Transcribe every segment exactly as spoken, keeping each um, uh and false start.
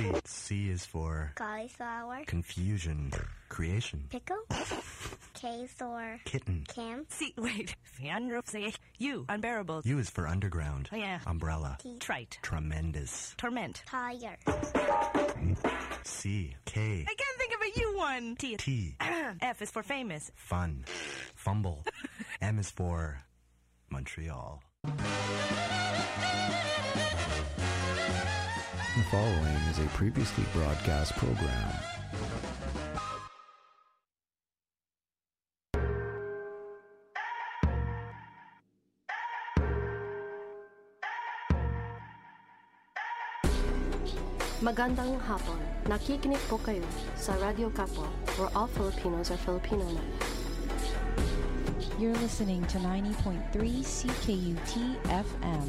C. C is for cauliflower. Confusion. Creation. Pickle. K is for Kitten. Cam. C, wait. U, unbearable. U is for underground. Oh, yeah. Umbrella. T. Trite. Tremendous. Torment. Tire. C. K. I can't think of a U one. T. T. F is for famous. Fun. Fumble. M is for Montreal. The following is a previously broadcast program. Magandang hapon. Nakikinig po kayo sa Radio Kapwa, where all Filipinos are Filipino na. You're listening to ninety point three C K U T F M.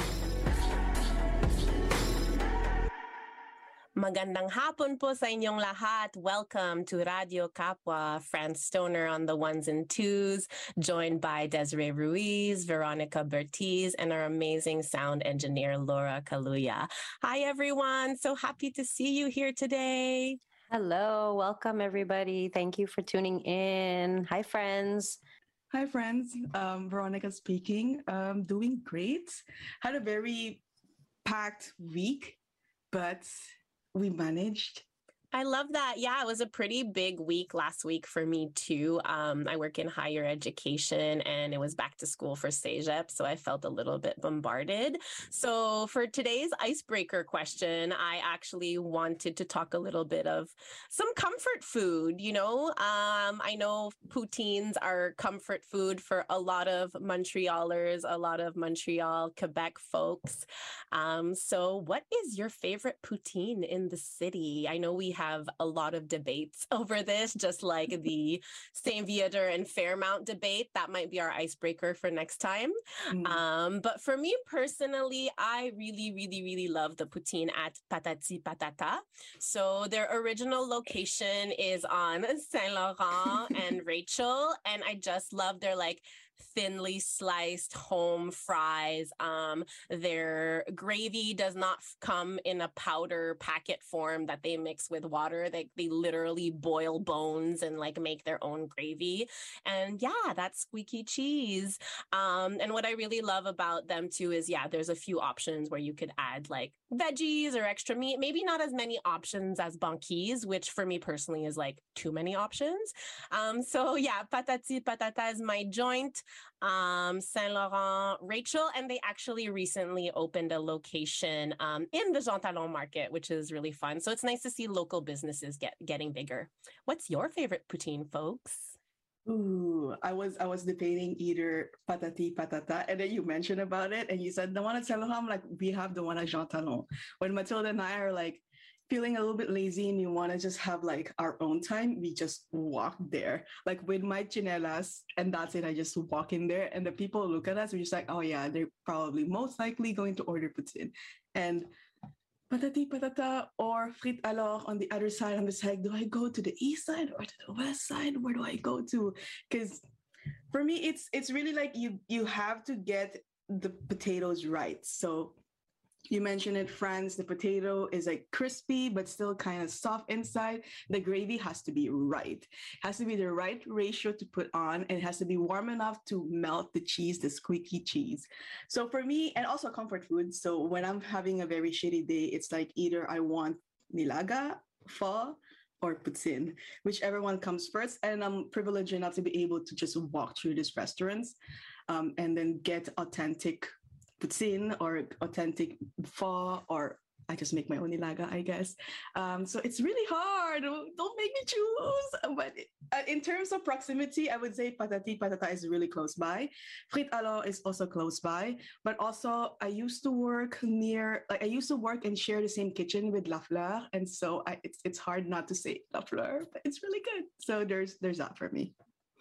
Magandang hapon po sa inyong lahat. Welcome to Radio Kapwa, Franz Stoner on the ones and twos, joined by Desiree Ruiz, Veronica Bertiz, and our amazing sound engineer, Laura Kaluya. Hi, everyone. So happy to see you here today. Hello. Welcome, everybody. Thank you for tuning in. Hi, friends. Hi, friends. Um, Veronica speaking. Um, doing great. Had a very packed week, but we managed. I love that. Yeah, it was a pretty big week last week for me too. Um, I work in higher education and it was back to school for CEGEP, so I felt a little bit bombarded. So for today's icebreaker question, I actually wanted to talk a little bit of some comfort food. You know, um, I know poutines are comfort food for a lot of Montrealers, a lot of Montreal, Quebec folks. Um, so what is your favorite poutine in the city? I know we have have a lot of debates over this, just like the Saint-Viateur and Fairmount debate. That might be our icebreaker for next time. Mm. Um, but for me personally, I really, really, really love the poutine at Patati Patata. So their original location is on Saint Laurent and Rachel, and I just love their like thinly sliced home fries. Um, their gravy does not f- come in a powder packet form that they mix with water. They they literally boil bones and like make their own gravy. And yeah, that's squeaky cheese. Um, and what I really love about them too is yeah, there's a few options where you could add like veggies or extra meat. Maybe not as many options as Banquise, which for me personally is like too many options. Um, so yeah, Patati Patata is my joint. Um, Saint Laurent, Rachel, and they actually recently opened a location um, in the Jean Talon market, which is really fun. So it's nice to see local businesses get getting bigger. What's your favorite poutine, folks? Ooh, I was I was debating either Patati Patata, and then you mentioned about it, and you said the one at Saint Laurent. I'm like, we have the one at Jean Talon. When Matilda and I are like feeling a little bit lazy and you want to just have like our own time, we just walk there, like with my chinelas, and that's it. I just walk in there, and the people look at us. We're just like, oh yeah, they're probably most likely going to order poutine, and Patati Patata or Frites Alors on the other side. I'm just like, do I go to the east side or to the west side? Where do I go to? Because for me, it's it's really like you you have to get the potatoes right. So you mentioned it, Franz, the potato is like crispy, but still kind of soft inside. The gravy has to be right. It has to be the right ratio to put on, and it has to be warm enough to melt the cheese, the squeaky cheese. So for me, and also comfort food. So when I'm having a very shitty day, it's like either I want nilaga, pho, or poutine, whichever one comes first. And I'm privileged enough to be able to just walk through these restaurants um, and then get authentic poutine or authentic pho, or I just make my own nilaga, I guess. Um, so it's really hard. Don't make me choose. But uh, in terms of proximity, I would say Patati Patata is really close by. Frites Alors is also close by. But also, I used to work near, like I used to work and share the same kitchen with La Fleur, and so I, it's it's hard not to say La Fleur, but it's really good. So there's there's that for me.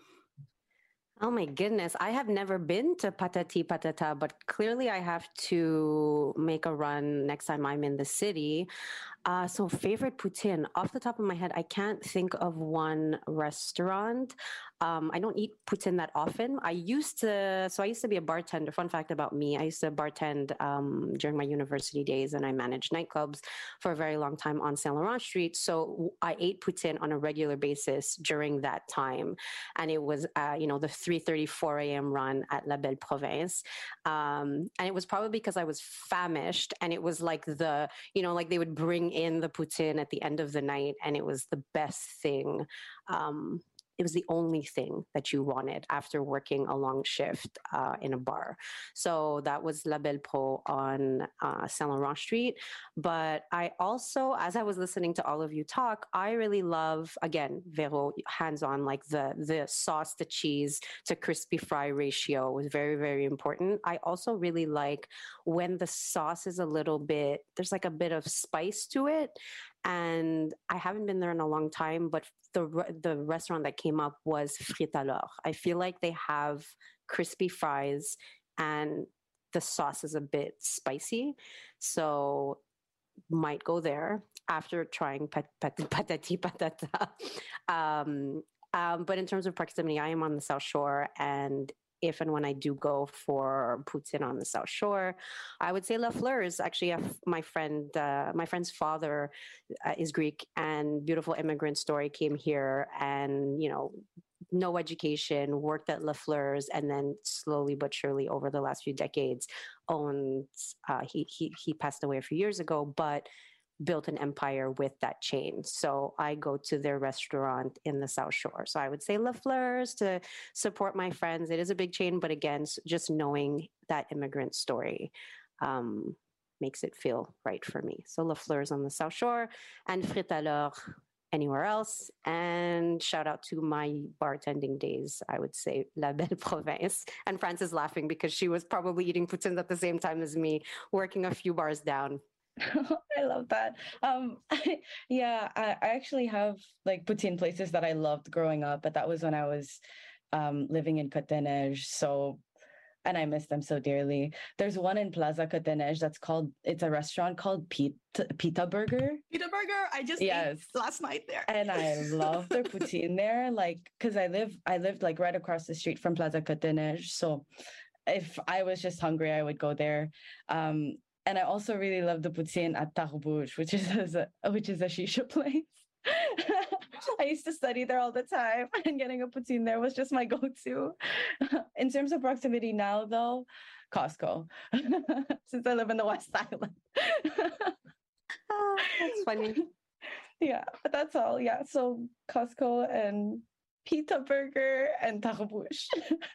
Oh my goodness. I have never been to Patati Patata, but clearly I have to make a run next time I'm in the city. Uh, so favorite poutine. Off the top of my head, I can't think of one restaurant. Um, I don't eat poutine that often. I used to, so I used to be a bartender. Fun fact about me, I used to bartend um, during my university days, and I managed nightclubs for a very long time on Saint Laurent Street. So I ate poutine on a regular basis during that time. And it was, uh, you know, the three thirty, four a.m. run at La Belle Province. Um, and it was probably because I was famished, and it was like the, you know, like they would bring in the poutine at the end of the night, and it was the best thing. Um, it was the only thing that you wanted after working a long shift uh, in a bar. So that was La Belle Pro on uh, Saint Laurent Street. But I also, as I was listening to all of you talk, I really love, again, Vero, hands-on, like the, the sauce to cheese to crispy fry ratio was very, very important. I also really like when the sauce is a little bit, there's like a bit of spice to it. And I haven't been there in a long time, but the the restaurant that came up was Frites Alors. I feel like they have crispy fries and the sauce is a bit spicy. So might go there after trying pat, pat, patati patata. Um, um, but in terms of proximity, I am on the South Shore, and if and when I do go for poutine on the South Shore, I would say La Fleur's. Actually, uh, my friend, uh, my friend's father uh, is Greek, and beautiful immigrant story, came here, and you know, no education, worked at La Fleur's, and then slowly but surely over the last few decades, owned. Uh, he he he passed away a few years ago, but built an empire with that chain. So I go to their restaurant in the South Shore. So I would say La Fleur's to support my friends. It is a big chain, but again, just knowing that immigrant story um, makes it feel right for me. So La Fleur's on the South Shore, and Frites Alors anywhere else. And shout out to my bartending days, I would say La Belle Province. And Frances laughing because she was probably eating poutine at the same time as me, working a few bars down. I love that. Um, yeah, I, I actually have like poutine places that I loved growing up, but that was when I was um, living in Côte-des-Neiges. So, and I miss them so dearly. There's one in Plaza Côte-des-Neiges that's called, it's a restaurant called Pita, Pita Burger. Pita Burger, I just yes. ate last night there. And I love their poutine there, like, because I live, I lived like right across the street from Plaza Côte-des-Neiges. So if I was just hungry, I would go there. Um, And I also really love the poutine at Tarbouche, which is a, which is a shisha place. I used to study there all the time, and getting a poutine there was just my go-to. In terms of proximity now, though, Costco, since I live in the West Island. Oh, that's funny. Yeah, but that's all. Yeah, so Costco and Pita Burger and Tarbouche.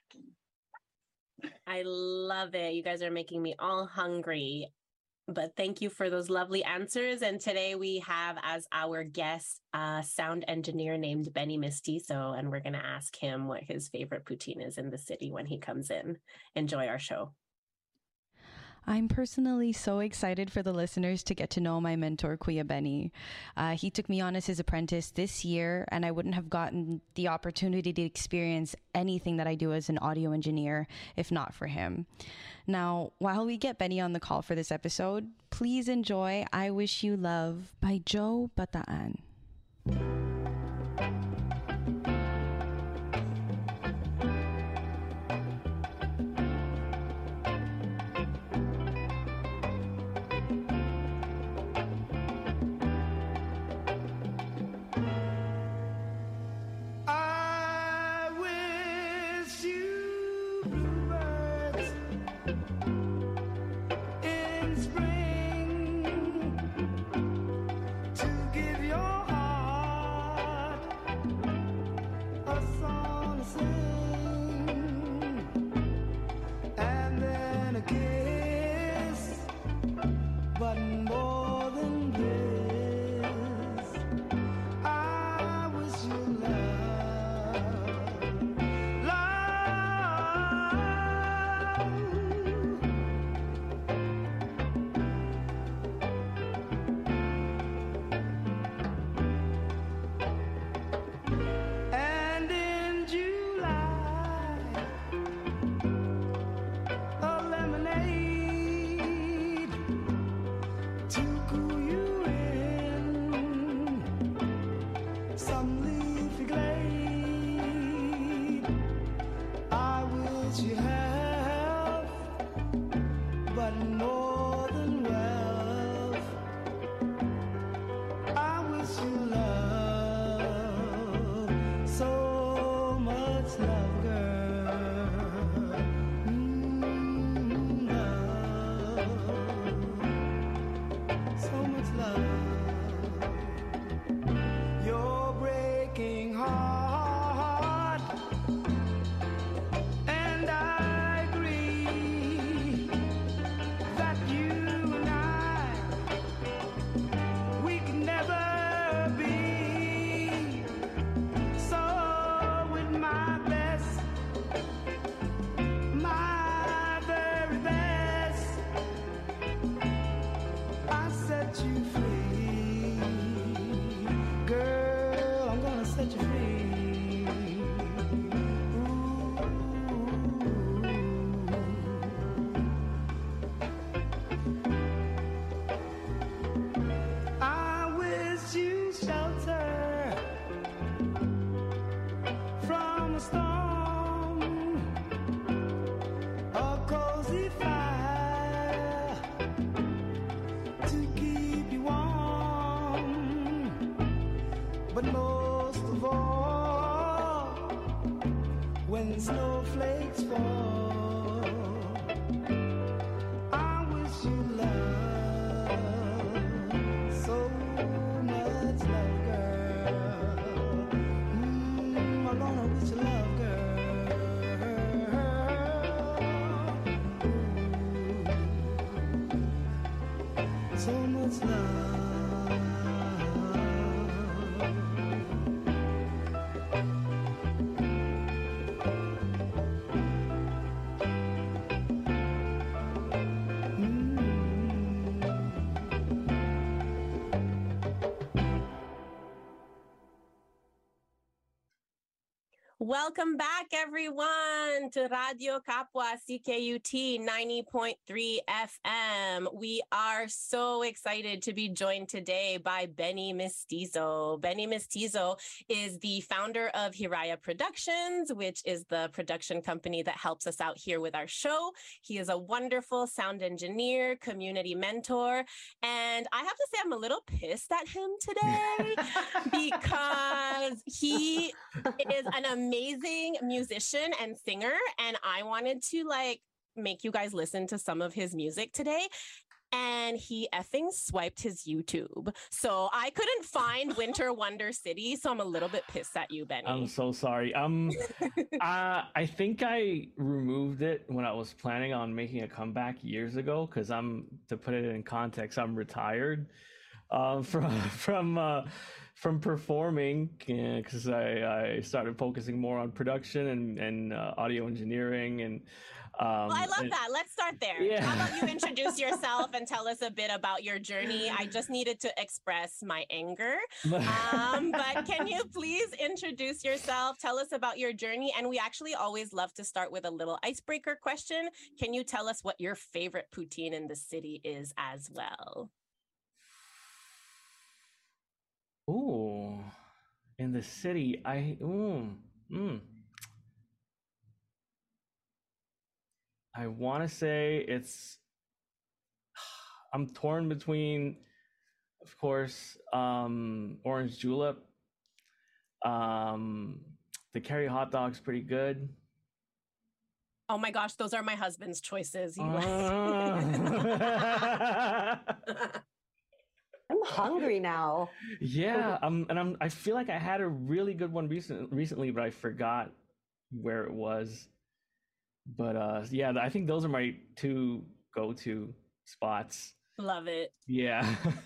I love it. You guys are making me all hungry. But thank you for those lovely answers. And today we have as our guest a sound engineer named Benny Mestizo, and we're going to ask him what his favorite poutine is in the city when he comes in. Enjoy our show. I'm personally so excited for the listeners to get to know my mentor, Kuya Benny. Uh, he took me on as his apprentice this year, and I wouldn't have gotten the opportunity to experience anything that I do as an audio engineer if not for him. Now, while we get Benny on the call for this episode, please enjoy I Wish You Love by Joe Bataan. Spring to give your heart You're breaking heart, and I agree that you and I, we can never be. So with my best, my very best, I set you free. Girl, I'm gonna set you free. Ooh. I wish you shelter from a storm, a cozy fire to keep you warm, but most of all, when snowflakes fall, I wish you love, so much love, girl. Mm, I'm gonna wish you love, girl. So much love. Welcome back, everyone, to Radio Capua C K U T ninety point three F M. We are so excited to be joined today by Benny Mestizo. Benny Mestizo is the founder of Hiraya Productions, which is the production company that helps us out here with our show. He is a wonderful sound engineer, community mentor, and I have to say I'm a little pissed at him today because he is an amazing amazing musician and singer, and I wanted to like make you guys listen to some of his music today, and he effing swiped his YouTube, so I couldn't find Winter Wonder City, so I'm a little bit pissed at you, Benny. I'm so sorry. Um uh, I think I removed it when I was planning on making a comeback years ago, because I'm, to put it in context, I'm retired uh, from from uh from performing, because I, I started focusing more on production and, and uh, audio engineering. And um, well, I love and, that. Let's start there. Yeah. How about you introduce yourself and tell us a bit about your journey? I just needed to express my anger. Um, but can you please introduce yourself? Tell us about your journey. And we actually always love to start with a little icebreaker question. Can you tell us what your favorite poutine in the city is as well? Ooh, in the city, I, ooh, mm. I want to say it's, I'm torn between, of course, um, Orange Julep. Um, the Kerry hot dog's pretty good. Oh my gosh, those are my husband's choices. He was... Uh. I'm hungry now. Yeah, um, and I'm. I feel like I had a really good one recent, recently, but I forgot where it was. But uh, yeah, I think those are my two go-to spots. Love it. Yeah.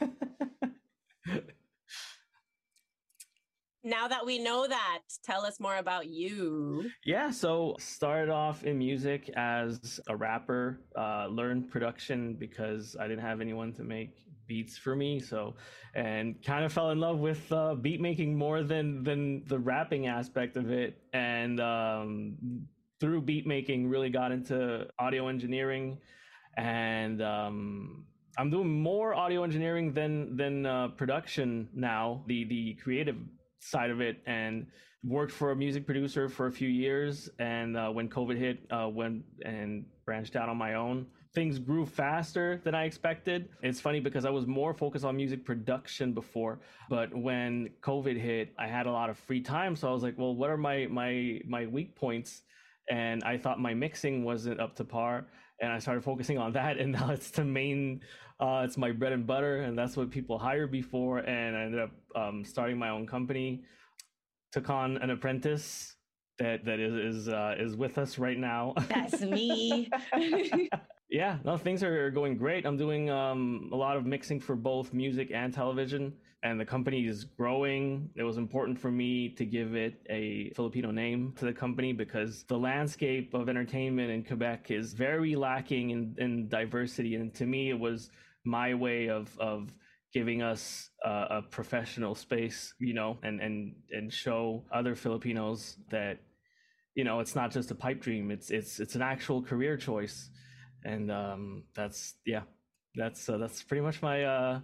Now that we know that, tell us more about you. Yeah, so started off in music as a rapper, uh, learned production because I didn't have anyone to make beats for me, so, and kind of fell in love with uh, beat making more than than the rapping aspect of it, and um, through beat making really got into audio engineering, and um, I'm doing more audio engineering than than uh, production now, the the creative side of it, and worked for a music producer for a few years, and uh, when COVID hit, uh, went and branched out on my own. Things grew faster than I expected. It's funny because I was more focused on music production before, but when COVID hit, I had a lot of free time, so I was like, well, what are my my my weak points? And I thought my mixing wasn't up to par, and I started focusing on that, and now it's the main, uh, it's my bread and butter, and that's what people hired me for. And I ended up um, starting my own company, took on an apprentice that that is is uh, is with us right now. That's me. Yeah, no, things are going great. I'm doing um, a lot of mixing for both music and television, and the company is growing. It was important for me to give it a Filipino name to the company because the landscape of entertainment in Quebec is very lacking in, in diversity. And to me, it was my way of of giving us uh, a professional space, you know, and, and, and show other Filipinos that, you know, it's not just a pipe dream. It's it's it's an actual career choice. And um, that's, yeah, that's uh, that's pretty much my uh,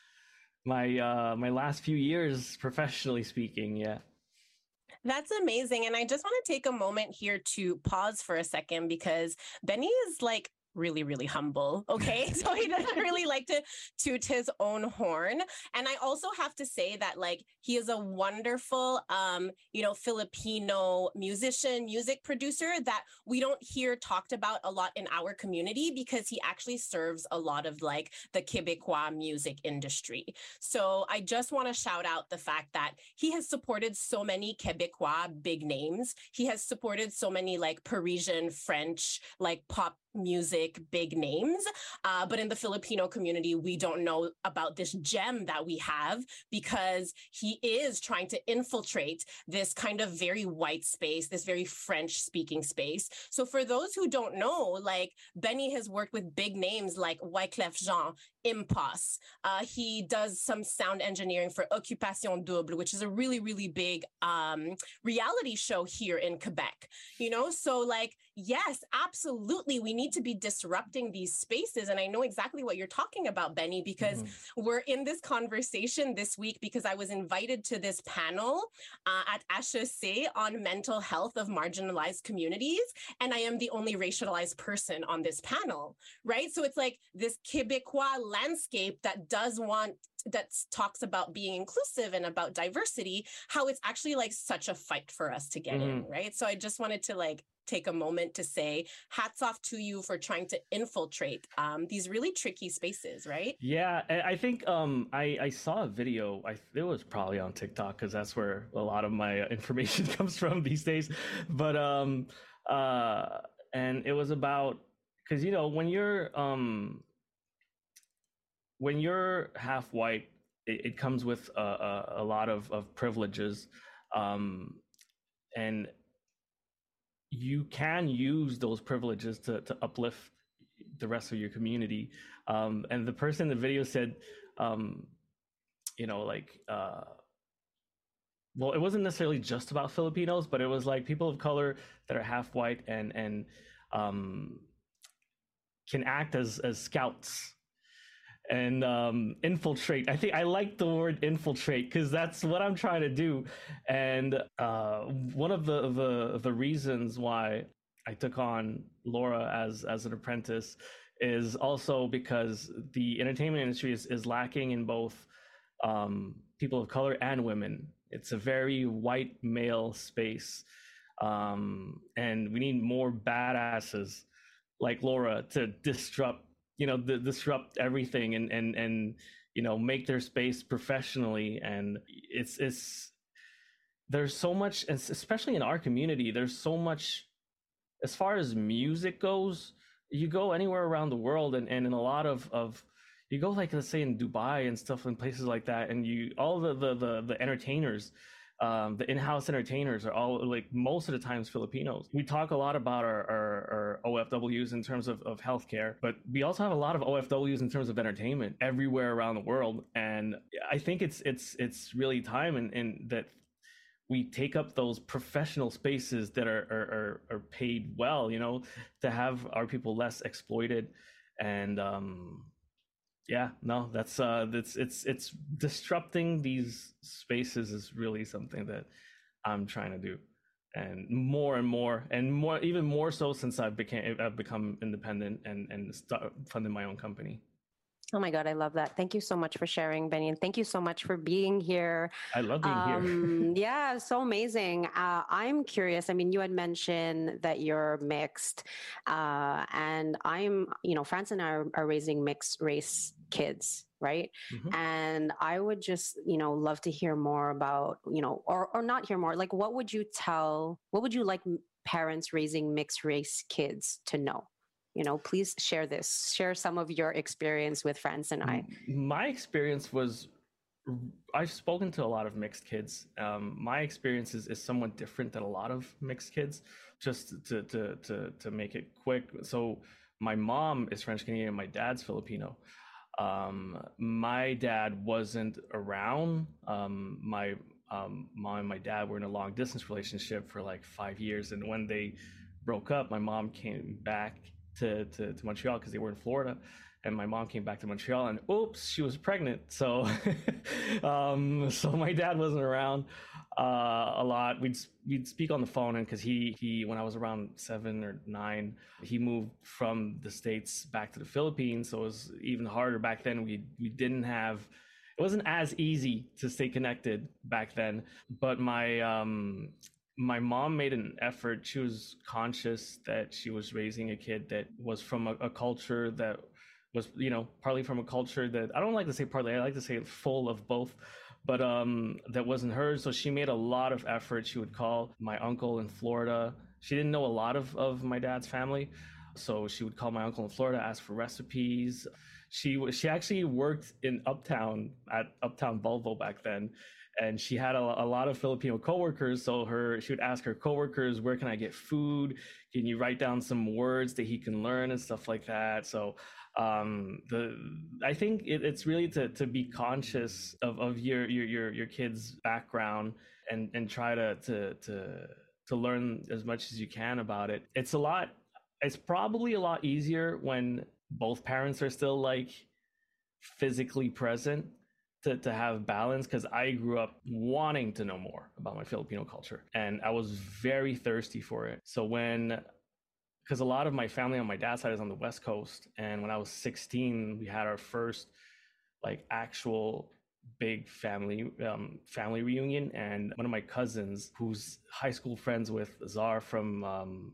my uh, my last few years professionally speaking. Yeah. That's amazing. And I just want to take a moment here to pause for a second because Benny is like really, really humble. Okay. So he doesn't really like to toot his own horn. And I also have to say that like he is a wonderful, um, you know, Filipino musician, music producer that we don't hear talked about a lot in our community because he actually serves a lot of like the Quebecois music industry. So I just want to shout out the fact that he has supported so many Quebecois big names. He has supported so many like Parisian, French, like pop music big names, uh, but in the Filipino community, we don't know about this gem that we have because he is trying to infiltrate this kind of very white space, this very French-speaking space. So for those who don't know, like Benny has worked with big names like Wyclef Jean, Impost. Uh, he does some sound engineering for Occupation Double, which is a really, really big um, reality show here in Quebec. You know, so like, yes, absolutely, we need to be disrupting these spaces. And I know exactly what you're talking about, Benny, because mm-hmm. we're in this conversation this week because I was invited to this panel uh, at H E C on mental health of marginalized communities. And I am the only racialized person on this panel, right? So it's like this Quebecois landscape that does want that talks about being inclusive and about diversity, how it's actually like such a fight for us to get mm-hmm. in, right? So I just wanted to like take a moment to say hats off to you for trying to infiltrate um, these really tricky spaces, right? Yeah, I think um, I, I saw a video, I, it was probably on TikTok because that's where a lot of my information comes from these days. But, um, uh, and it was about, because, you know, when you're, um, when you're half white, it, it comes with a, a, a lot of, of privileges. Um, and you can use those privileges to, to uplift the rest of your community. Um, and the person in the video said, um, you know, like, uh, well, it wasn't necessarily just about Filipinos, but it was like people of color that are half white and, and um, can act as, as scouts and um, infiltrate. I think I like the word infiltrate because that's what I'm trying to do. And uh, one of the, the the reasons why I took on Laura as as an apprentice is also because the entertainment industry is, is lacking in both um, people of color and women. It's a very white male space. Um, and we need more badasses like Laura to disrupt you know, the, disrupt everything and, and, and, you know, make their space professionally. And it's, it's, there's so much, especially in our community, there's so much, as far as music goes, you go anywhere around the world and, and in a lot of, of, you go like, let's say in Dubai and stuff and places like that. And you, all the, the, the, the entertainers, Um, the in-house entertainers are all like most of the times Filipinos. We talk a lot about our, our, our O F Ws in terms of, of healthcare, but we also have a lot of O F Ws in terms of entertainment everywhere around the world. And I think it's it's it's really time and in, in that we take up those professional spaces that are, are are are paid well, you know, to have our people less exploited. And um yeah, no, that's uh, that's it's it's disrupting these spaces is really something that I'm trying to do, and more and more and more, even more so since I've became I've become independent and and start funding my own company. Oh my God, I love that. Thank you so much for sharing, Benny. And thank you so much for being here. I love being um, here. Yeah, so amazing. Uh, I'm curious. I mean, you had mentioned that you're mixed. Uh, and I'm, you know, France and I are, are raising mixed race kids, right? Mm-hmm. And I would just, you know, love to hear more about, you know, or, or not hear more. Like, what would you tell, what would you like parents raising mixed race kids to know? You know, please share this. Share some of your experience with France and I. My experience was, I've spoken to a lot of mixed kids. Um, my experience is, is somewhat different than a lot of mixed kids. Just to to to to make it quick. So my mom is French Canadian. My dad's Filipino. Um, my dad wasn't around. Um, my um, mom and my dad were in a long distance relationship for like five years, and when they broke up, my mom came back to, to, to Montreal because they were in Florida, and my mom came back to Montreal and oops, she was pregnant. So um, so my dad wasn't around uh, a lot. We'd we'd speak on the phone, and because he he when I was around seven or nine, he moved from the States back to the Philippines, so it was even harder back then. We we didn't have it wasn't as easy to stay connected back then. But my um my mom made an effort. She was conscious that she was raising a kid that was from a, a culture that was, you know, partly from a culture that, I don't like to say partly, I like to say full of both, but um, that wasn't hers. So she made a lot of effort. She would call my uncle in Florida. She didn't know a lot of, of my dad's family. So she would call my uncle in Florida, ask for recipes. She she actually worked in Uptown, at Uptown Volvo back then. And she had a, a lot of Filipino coworkers. So her, she would ask her coworkers, where can I get food? Can you write down some words that he can learn and stuff like that? So um, the, I think it, it's really to, to be conscious of, of your, your, your, your kid's background and, and try to, to, to, to learn as much as you can about it. It's a lot, it's probably a lot easier when both parents are still like physically present. To, to have balance, because I grew up wanting to know more about my Filipino culture, and I was very thirsty for it. So when, because a lot of my family on my dad's side is on the West Coast, and when I was sixteen, we had our first like actual big family um, family reunion, and one of my cousins, who's high school friends with Czar from um,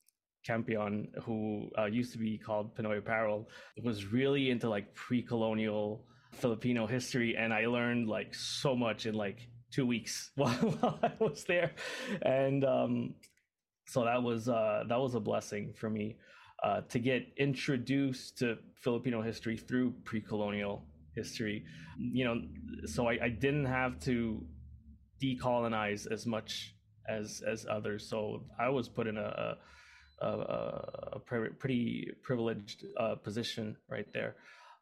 Campion, who uh, used to be called Pinoy Apparel, was really into like pre-colonial Filipino history, and I learned like so much in like two weeks while, while I was there, and um, so that was uh, that was a blessing for me uh, to get introduced to Filipino history through pre-colonial history. You know, so I, I didn't have to decolonize as much as as others. So I was put in a a, a, a pretty privileged uh, position right there.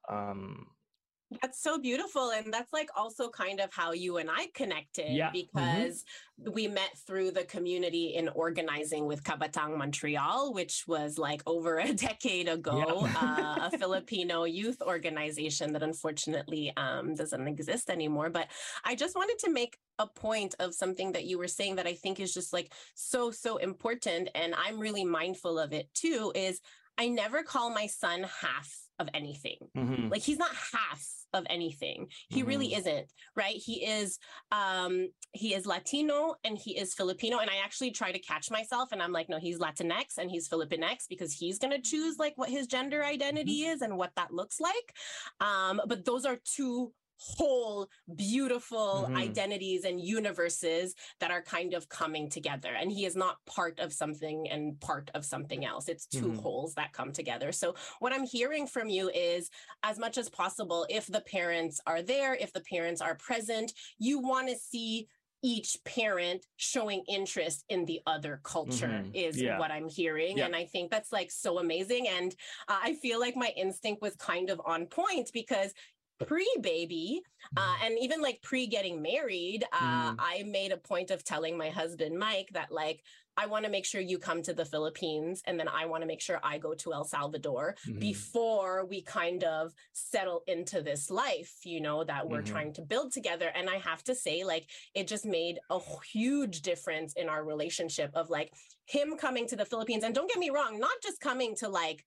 Um, That's so beautiful. And that's like also kind of how you and I connected, yeah. because mm-hmm. we met through the community in organizing with Kabatang Montreal, which was like over a decade ago, yeah. uh, a Filipino youth organization that unfortunately um, doesn't exist anymore. But I just wanted to make a point of something that you were saying that I think is just like so, so important. And I'm really mindful of it too, is I never call my son half of anything. Mm-hmm. Like he's not half of anything. He mm-hmm. really isn't, right? He is um he is Latino and he is Filipino. And I actually try to catch myself and I'm like, no, he's Latinx and he's Filipinx, because he's gonna choose like what his gender identity mm-hmm. is and what that looks like. Um, but those are two whole beautiful mm-hmm. identities and universes that are kind of coming together, and he is not part of something and part of something else. It's two mm-hmm. wholes that come together. So what I'm hearing from you is, as much as possible, if the parents are there, if the parents are present, you want to see each parent showing interest in the other culture mm-hmm. is yeah. what I'm hearing. Yeah. And I think that's like so amazing. And uh, I feel like my instinct was kind of on point, because pre-baby uh, and even like pre-getting married, uh, mm. I made a point of telling my husband, Mike, that like, I want to make sure you come to the Philippines, and then I want to make sure I go to El Salvador mm-hmm. before we kind of settle into this life, you know, that we're mm-hmm. trying to build together. And I have to say, like, it just made a huge difference in our relationship of like him coming to the Philippines. And don't get me wrong, not just coming to like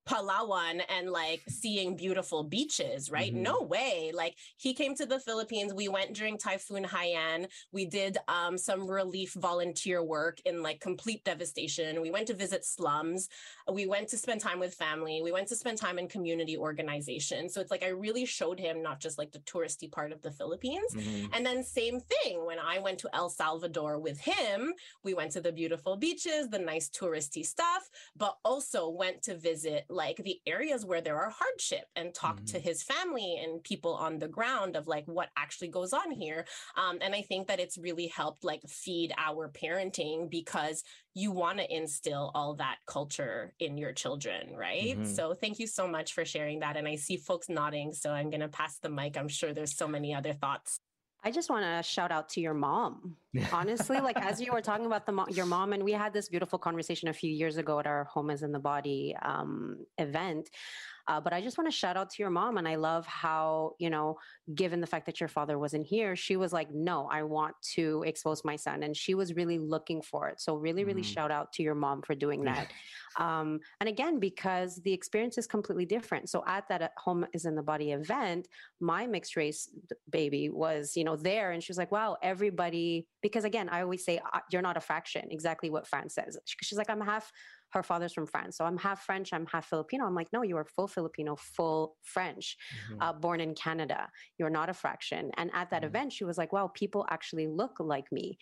Palawan and like seeing beautiful beaches, right? Mhm. No way. Like he came to the Philippines. We went during Typhoon Haiyan. We did um, some relief volunteer work in like complete devastation. We went to visit slums. We went to spend time with family. We went to spend time in community organizations. So it's like I really showed him not just like the touristy part of the Philippines. Mhm. And then same thing when I went to El Salvador with him, we went to the beautiful beaches, the nice touristy stuff, but also went to visit like the areas where there are hardship and talk to his family and people on the ground of like what actually goes on here. Um, and I think that it's really helped like feed our parenting because you want to instill all that culture in your children, right? Mhm. So thank you so much for sharing that. And I see folks nodding, so I'm going to pass the mic. I'm sure there's so many other thoughts. I just want to shout out to your mom. Honestly, like as you were talking about the mo- your mom, and we had this beautiful conversation a few years ago at our Home is in the Body um, event. Uh, but I just want to shout out to your mom. And I love how, you know, given the fact that your father wasn't here, she was like, no, I want to expose my son. And she was really looking for it. So really, really Mhm. shout out to your mom for doing that. Um, and again, because the experience is completely different. So at that Home is in the Body event, my mixed race baby was, you know, there. And she was like, wow, everybody, because again, I always say, uh, you're not a fraction, exactly what Fran says. She- She's like, I'm half, her father's from France. So I'm half French, I'm half Filipino. I'm like, no, you are full Filipino, full French, Mhm. uh, born in Canada. You're not a fraction. And at that Mhm. event, she was like, wow, people actually look like me.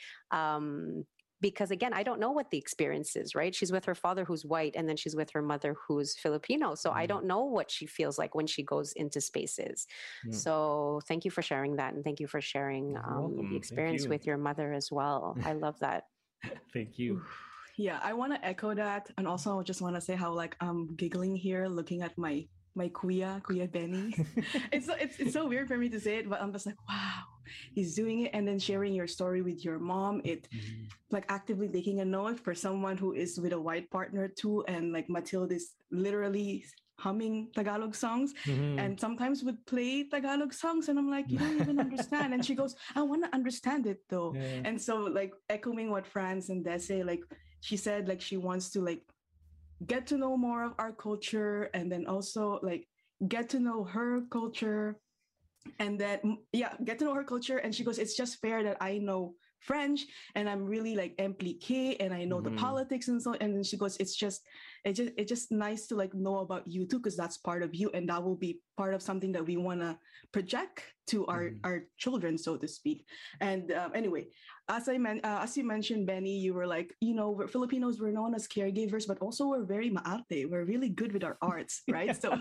Um, because again, I don't know what the experience is, right? She's with her father who's white, and then she's with her mother who's Filipino. So I Mhm. don't know what she feels like when she goes into spaces. Mm. So thank you for sharing that. And thank you for sharing You're um, welcome. the Thank experience you. with your mother as well. I love that. Thank you. Yeah, I want to echo that, and also I just want to say how like I'm giggling here, looking at my my kuya, kuya Benny. it's so it's it's so weird for me to say it, but I'm just like, wow, he's doing it, and then sharing your story with your mom. It Mhm. like actively taking a note for someone who is with a white partner too, and like Matilde is literally humming Tagalog songs Mhm. and sometimes would play Tagalog songs, and I'm like, you don't even understand. And she goes, I want to understand it though. Yeah. And so like echoing what Franz and Desi, like she said, like she wants to like get to know more of our culture, and then also like get to know her culture, and then mm, yeah, get to know her culture. And she goes, it's just fair that I know French and I'm really like impliqué and I know the Mhm. politics and so. And then she goes, it's just it just it's just nice to like know about you too, because that's part of you, and that will be part of something that we want to project to our Mhm. our children, so to speak. And um, anyway, as I men- uh, as you mentioned, Benny, you were like, you know, we're Filipinos, we're known as caregivers, but also we're very maarte. We're really good with our arts, right? So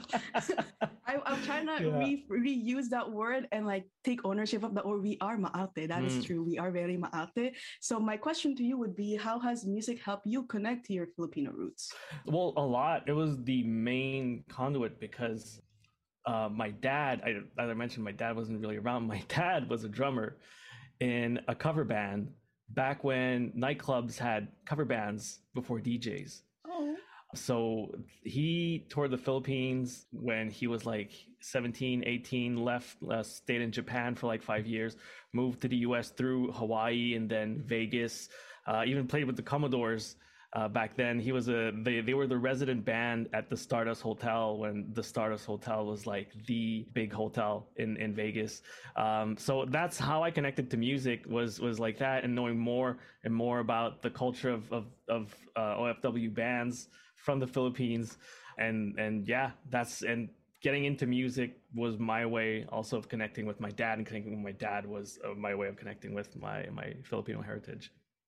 I, I'm trying to Yeah. re- reuse that word and like take ownership of that. Or we are maarte. That is Mm. true. We are very maarte. So my question to you would be, how has music helped you connect to your Filipino roots? Well, a lot. It was the main conduit because uh, my dad, I, as I mentioned, my dad wasn't really around. My dad was a drummer in a cover band back when nightclubs had cover bands before D Js. Oh. So he toured the Philippines when he was like seventeen, eighteen, left, uh, stayed in Japan for like five years, moved to the U S through Hawaii and then Vegas, uh, even played with the Commodores. Uh, back then, he was a they, they were the resident band at the Stardust Hotel when the Stardust Hotel was like the big hotel in in Vegas. Um, so that's how I connected to music was was like that, and knowing more and more about the culture of of, of uh, O F W bands from the Philippines, and and yeah, that's and getting into music was my way also of connecting with my dad, and connecting with my dad was uh, my way of connecting with my my Filipino heritage.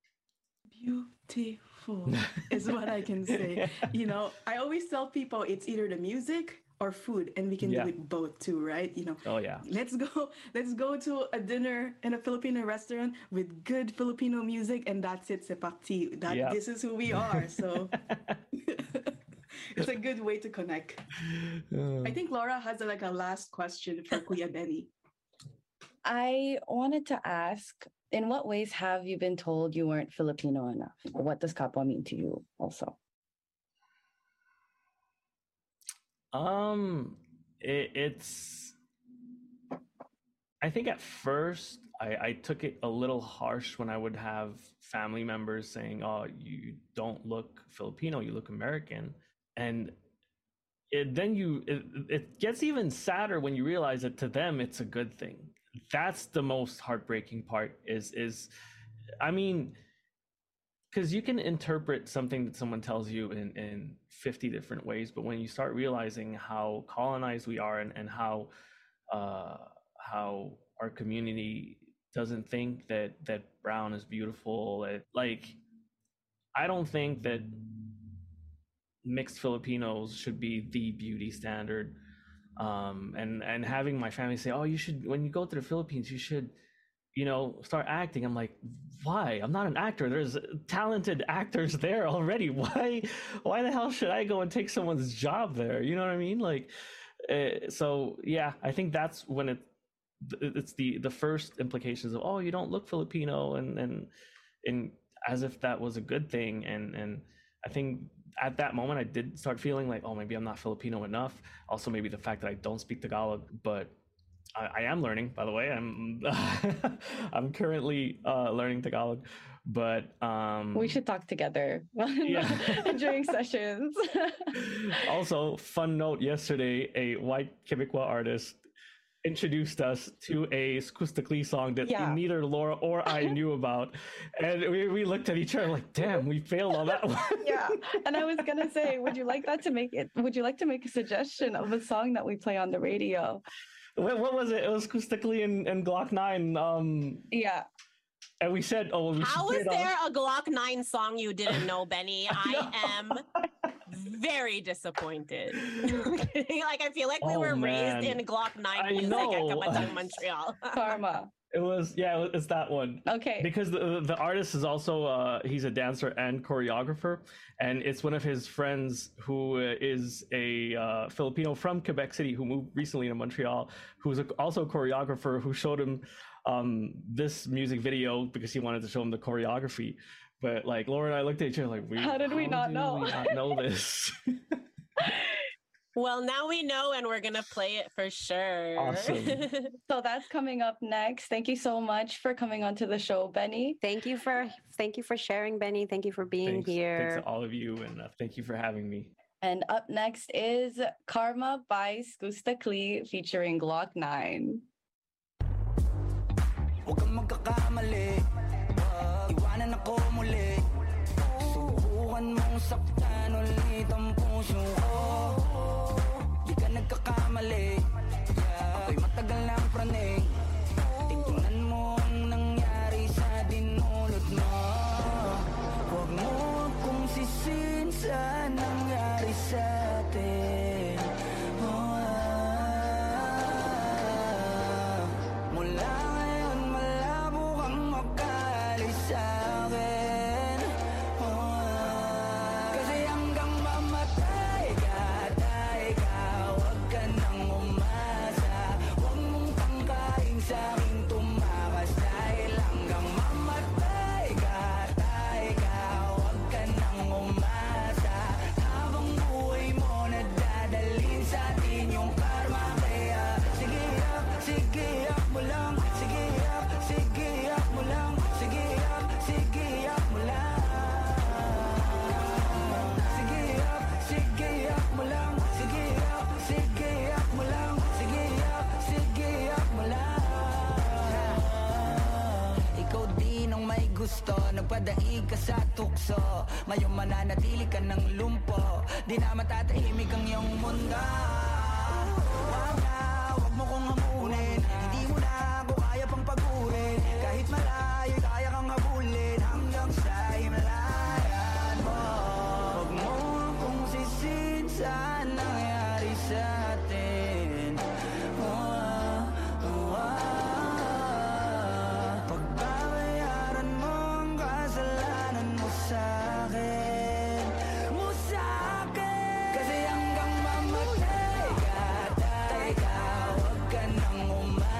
Beautiful is what I can say. You know, I always tell people it's either the music or food, and we can Yeah. do it both too, right? You know, Oh yeah. let's go let's go to a dinner in a Filipino restaurant with good Filipino music, and that's it, sepakti. That Yeah. this is who we are. So it's a good way to connect. I think Laura has like a last question for Kuya Benny. I wanted to ask, in what ways have you been told you weren't Filipino enough? What does kapwa mean to you also? Um, it, it's. I think at first I, I took it a little harsh when I would have family members saying, "Oh, you don't look Filipino, you look American," and it, then you it, it gets even sadder when you realize that to them it's a good thing. That's the most heartbreaking part. Is is, I mean, because you can interpret something that someone tells you in in fifty different ways, but when you start realizing how colonized we are and and how uh, how our community doesn't think that that brown is beautiful, that, like, I don't think that mixed Filipinos should be the beauty standard. Um, and and having my family say, "Oh, you should, when you go to the Philippines, you should, you know, start acting." I'm like, why? I'm not an actor. There's talented actors there already. Why? Why the hell should I go and take someone's job there? You know what I mean? Like, uh, so yeah, I think that's when it it's the the first implications of, oh, you don't look Filipino, and and and as if that was a good thing. And and I think at that moment I did start feeling like, oh, maybe I'm not Filipino enough. Also, maybe the fact that I don't speak Tagalog, but I, I am learning, by the way. I'm I'm currently uh, learning Tagalog, but um, we should talk together yeah. during sessions. Also, fun note: yesterday, a white Quebecois artist introduced us to a Skustakli song that Yeah. neither Laura or I knew about, and we, we looked at each other like, damn, we failed on that one. Yeah, and I was gonna say, would you like that to make it? Would you like to make a suggestion of a song that we play on the radio? What, what was it? It was Skustakli and, and Glock nine. Um, yeah. And we said, oh, we How should is play it on- there a Glock nine song you didn't know, Benny? I am very disappointed. Like, I feel like we Oh, were man. raised in Glock nine I music at know. Kamatang, Montreal. Karma. It was, yeah, it's that one. Okay. Because the the artist is also uh, he's a dancer and choreographer, and it's one of his friends who is a uh, Filipino from Quebec City who moved recently to Montreal, who's a, also a choreographer, who showed him um, this music video because he wanted to show him the choreography. But like Laura and I looked at each other like, we, How did we not do know? we not know this? Well, now we know, and we're gonna play it for sure. Awesome. So that's coming up next. Thank you so much for coming onto the show, Benny. Thank you for thank you for sharing, Benny. Thank you for being Thanks, here. thanks to all of you, and uh, thank you for having me. And up next is Karma by Skustakli featuring Glock nine. Huwag kang magkakamali, iwanan ako muli. Subukan mong saktan ulit ang puso ko. Di ka nagkakamali, ako'y matagal ng praning. Tingnan mo ang nangyari sa dinulot mo. Huwag mo akong sisihin sa nangyari sa atin. Oh, ah. Mula ngayon malabo kang makaalis sa akin. Oh, ah. Kasi hanggang mamatay ka, tay ka, huwag ka nang umasa. Huwag mong tangkain sa aking tumakas. Dahil hanggang mamatay ka, tay ka, huwag ka nang umasa. Habang buhay mo nadadalhin sa atin yung karma. Kaya sige yak, sige yak mo lang. Sige yak, sige yak mo lang. Sige yak, sige yak mo lang. Sige yak, sige yak mo lang. Sige yak, sige yak mo lang. Sige yak, sige yak mo lang. Ikaw din ang may gusto, nagpadaig ka sa tukso. Ngayon mananatili ka ng lumpo, di na matatahimik ang iyong mundo. Wag na, wag mo kong hamunin, hindi mo na ako kaya pang pagurin. Kahit malayo, kaya kang habulin hanggang sa himlayan mo. Wag mo akong sisihin sa nangyari sa atin. Oh, ah, oh, ah. Pagbabayaran mo ang kasalanan mo sa akin, mo sa akin. Kasi hanggang mamatay ka, tay ka, huwag ka nang umasa.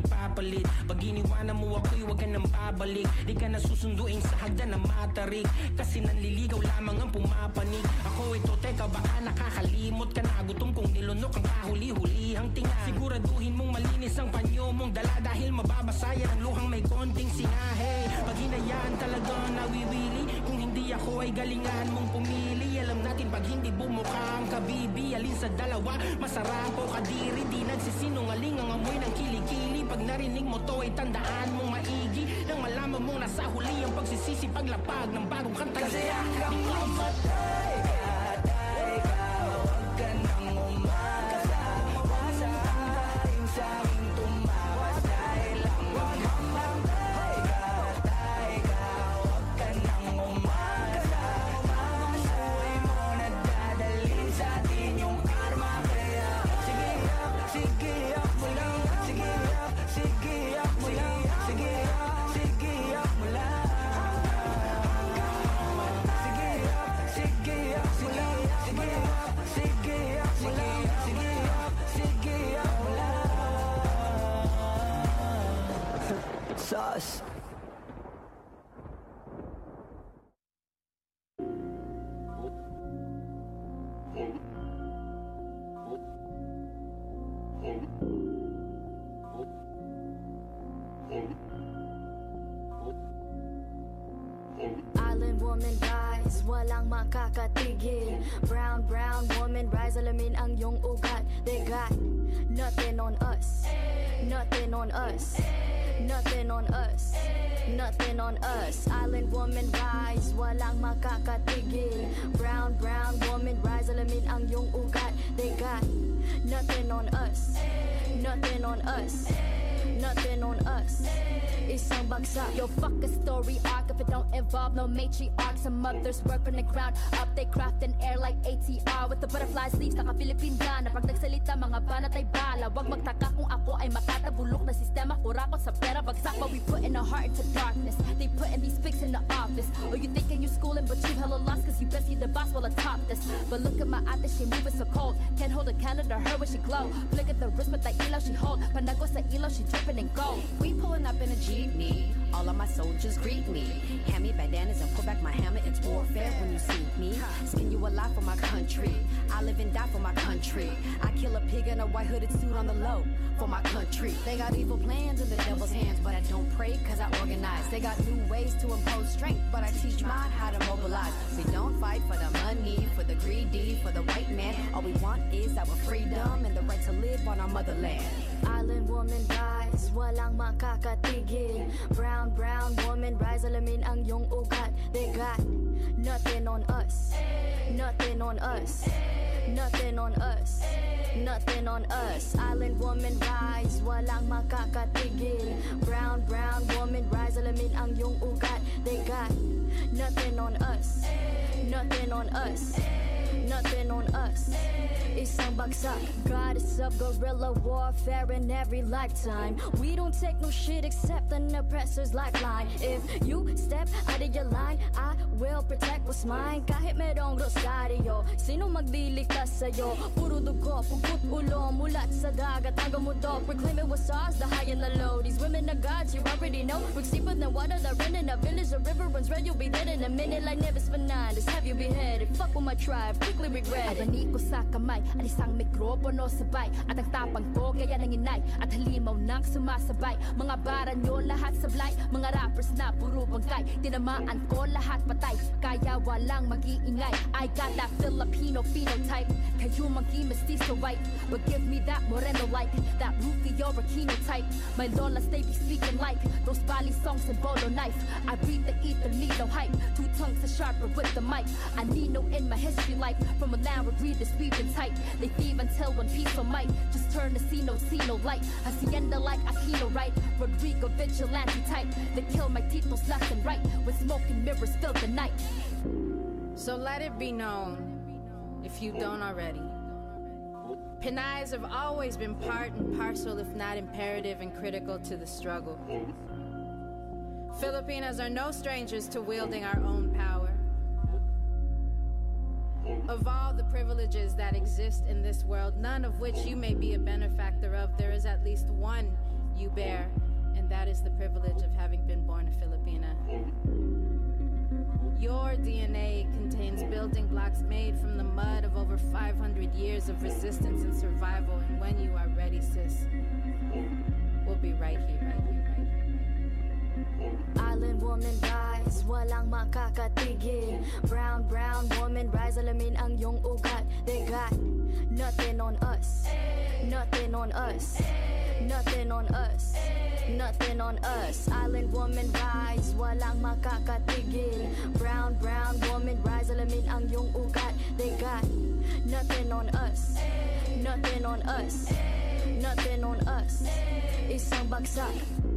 ipapalit. Pag iniwanan mo ako'y wag ka nang babalik. Di ka na susunduin sa hagdan na matarik, kasi nanliligaw lamang ang pumapanig. Ako ito, teka baka nakakalimot ka na. Gutom kong nilunok ang kahuli-hulihang tinga. Siguraduhin mong malinis ang panyo mong dala, dahil mababasaya ang luhang may konting singahe. Pag hinayaan talaga nawiwili, kung hindi ako ay galingan mong pumili. Alam natin pag hindi bumuka ang kabibi, alin sa dalawa masarap o kadiri. Di nagsisinungaling ang amoy ng kilikili. Pag narinig mo to ay tandaan mong maigi, nang malaman mong nasa huli ang pagsisisi paglapag ng bagong kanta. Kasi hanggang mamatay ka, tay ka, huwag ka nang umasa. Umasa hanggang sa aking tumawas, dahil lang mamatay ka, tay ka, huwag ka nang umasa. Umasuhin mo na dadalhin sa atin yung karma. Kaya sige yak, sige yak mo lang. Sige yak, sige yak mo lang. Sige yak, sige yak mo lang. Sauce. Island woman rise, walang makakatigil. Brown, brown woman rise, alamin ang iyong ugat. They got nothing on us, nothing on us, nothing on us, nothing on us. Island woman rise, walang makakatigil. Brown, brown woman rise, alamin ang iyong ugat. They got nothing on us, nothing on us, nothing on us. Isang bagsak. Yo, fuck a story arc if it don't involve no matriarch. Some mothers work from the ground up, they craft in air like A T R with the butterfly sleeves. Naka-Philippine Ghana, pag nagsalita mga banat ay bala. Wag magtaka kung ako ay makatabulok na sistema. Kurakot sa pera, bagsak. But we put in our heart into darkness. They put in these pigs in the office. Or you thinking you schooling but you hella lost, cause you best see the boss while atop this. But look at my ate, she moving so cold. Can't hold a candle to her when she glow. Flick at the wrist with the ilaw she hold. Panago sa ilaw, she dripping in gold. We pulling up in a jeepney. All of my soldiers greet me. Hand me bandanas and pull back my hammer. It's warfare when you see me. Spin you alive for my country. I live and die for my country. I kill a pig in a white hooded suit on the low for my country. They got evil plans in the devil's hands, but I don't pray cause I organize. They got new ways to impose strength, but I teach mine how to mobilize. We don't fight for the money, for the greedy, for the white man. All we want is our freedom and the right to live on our motherland. Island woman rise, walang makakatigil. Brown, brown woman rise, alamin ang iyong ugat. They got nothing on us, nothing on us, nothing on us, nothing on us. Island woman rise, walang makakatigil. Brown, brown woman rise, alamin ang iyong ugat. They got nothing on us, nothing on us, nothing on us. Isang bagsak. Goddess of guerrilla warfare in every lifetime. We don't take no shit except an oppressor's lifeline. If you step out of your line, I will protect what's mine. Kahit merong rosaryo, sino magliligtas sa'yo? Puro dugo, pugot ulo, mulat sa dagat hanggang mundo. Proclaiming what's ours, the high and the low. These women are gods, you already know. We're deeper than water, they're in a village. A river runs red, you'll be dead in a minute. Like Nevis Fernandez, have you beheaded? Fuck with my tribe, quickly regret it. Abani ko sa kamay, alisang mikropono sabay. At ang tapang ko, kaya nang inay. At halimaw nang sumasabay. Mga bara nyo lahat sablay. Mga rappers na puro bangkay. Tinamaan ko lahat patay. Kaya walang mag-iingay. I got that Filipino phenotype. Kayo mag-i-mestizo white. But give me that moreno like that Rufio Aquino type. My lolas they be speaking like those Bali songs and bolo knife. I read the ether, need no hype. Two tongues are sharper with the mic. I need no in my history life. From a land where greed is weaving tight. They thieve until one piece of might. Just turn to see no, see no light. Hacienda like Aquino, right? Rodrigo Vigilante type. They kill my titles left and right. When smoke and mirrors fill the night. So let it be known, if you don't already, Pinayas have always been part and parcel, if not imperative and critical to the struggle. Filipinos are no strangers to wielding our own power. Of all the privileges that exist in this world, none of which you may be a benefactor of, there is at least one you bear, and that is the privilege of having been born a Filipina. Your D N A contains building blocks made from the mud of over five hundred years of resistance and survival, and when you are ready, sis, we'll be right here. Right here, right here. Island woman rise, walang makakatigil. Brown, brown woman rise, alamin ang iyong ugat. They got nothing on us, nothing on us, nothing on us, nothing on us. Island woman rise, walang makakatigil. Brown, brown woman rise, alamin ang iyong ugat. They got nothing on us, nothing on us, nothing on us. Isang bagsak.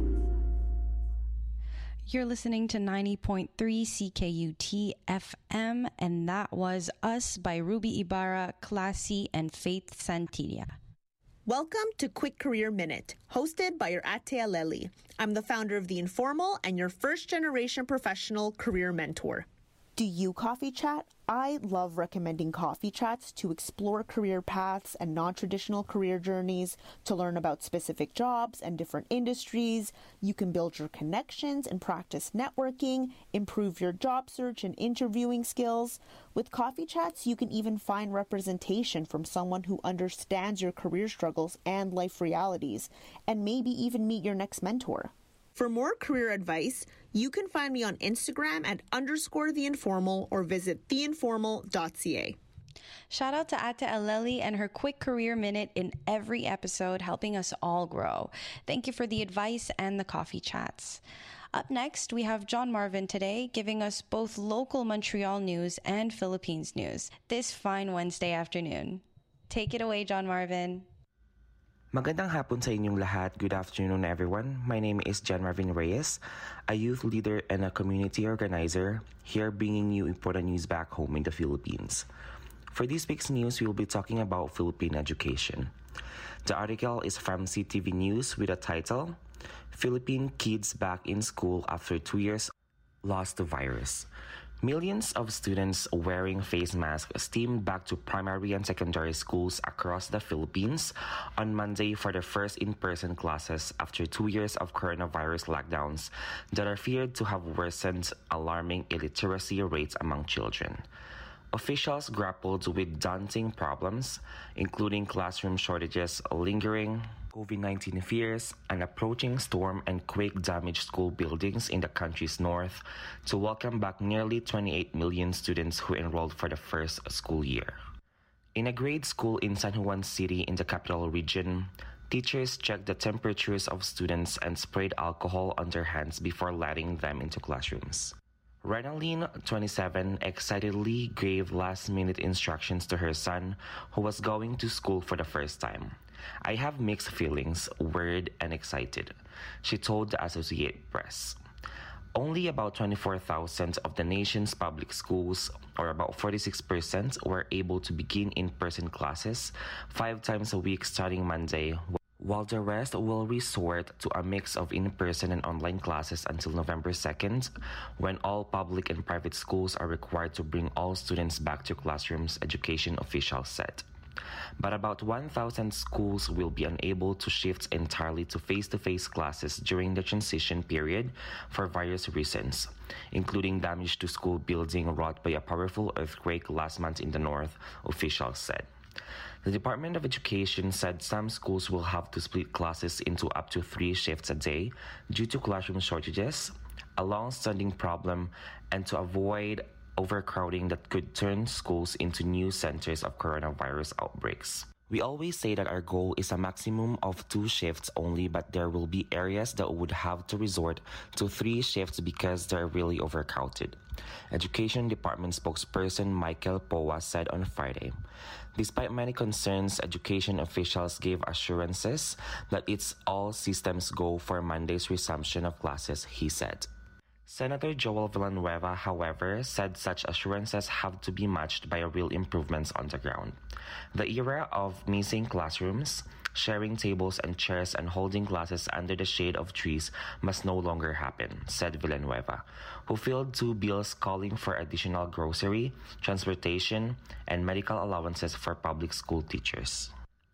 You're listening to ninety point three C K U T F M, and that was Us by Ruby Ibarra, Classy, and Faith Santilla. Welcome to Quick Career Minute, hosted by your Ate Aleli. I'm the founder of The Informal and your first-generation professional career mentor. Do you coffee chat? I love recommending coffee chats to explore career paths and non-traditional career journeys, to learn about specific jobs and different industries. You can build your connections and practice networking, improve your job search and interviewing skills. With coffee chats, you can even find representation from someone who understands your career struggles and life realities, and maybe even meet your next mentor. For more career advice, you can find me on Instagram at underscore The Informal or visit the informal dot c a. Shout out to Ate Aleli and her quick career minute in every episode, helping us all grow. Thank you for the advice and the coffee chats. Up next, we have John Marvin today, giving us both local Montreal news and Philippines news this fine Wednesday afternoon. Take it away, John Marvin. Magandang hapon sa inyong lahat. Good afternoon, everyone. My name is John Marvin Reyes, a youth leader and a community organizer, here bringing you important news back home in the Philippines. For this week's news, we will be talking about Philippine education. The article is from C T V News with a title, Philippine Kids Back in School After Two Years Lost to Virus. Millions of students wearing face masks steamed back to primary and secondary schools across the Philippines on Monday for the first in-person classes after two years of coronavirus lockdowns that are feared to have worsened alarming illiteracy rates among children. Officials grappled with daunting problems, including classroom shortages lingering, COVID nineteen fears, and approaching storm and quake-damaged school buildings in the country's north to welcome back nearly twenty-eight million students who enrolled for the first school year. In a grade school in San Juan City in the capital region, teachers checked the temperatures of students and sprayed alcohol on their hands before letting them into classrooms. Renaline, twenty-seven, excitedly gave last-minute instructions to her son, who was going to school for the first time. I have mixed feelings, worried and excited, she told the Associated Press. Only about twenty-four thousand of the nation's public schools, or about forty-six percent, were able to begin in-person classes five times a week starting Monday, while the rest will resort to a mix of in-person and online classes until November second, when all public and private schools are required to bring all students back to classrooms, education officials said. But about one thousand schools will be unable to shift entirely to face-to-face classes during the transition period for various reasons, including damage to school building wrought by a powerful earthquake last month in the north, officials said. The Department of Education said some schools will have to split classes into up to three shifts a day due to classroom shortages, a long-standing problem, and to avoid overcrowding that could turn schools into new centers of coronavirus outbreaks. We always say that our goal is a maximum of two shifts only, but there will be areas that would have to resort to three shifts because they're really overcrowded, Education Department spokesperson Michael Poa said on Friday. Despite many concerns, education officials gave assurances that it's all systems go for Monday's resumption of classes, he said. Senator Joel Villanueva, however, said such assurances have to be matched by real improvements on the ground. The era of missing classrooms, sharing tables and chairs, and holding classes under the shade of trees must no longer happen, said Villanueva, who filed two bills calling for additional grocery, transportation, and medical allowances for public school teachers.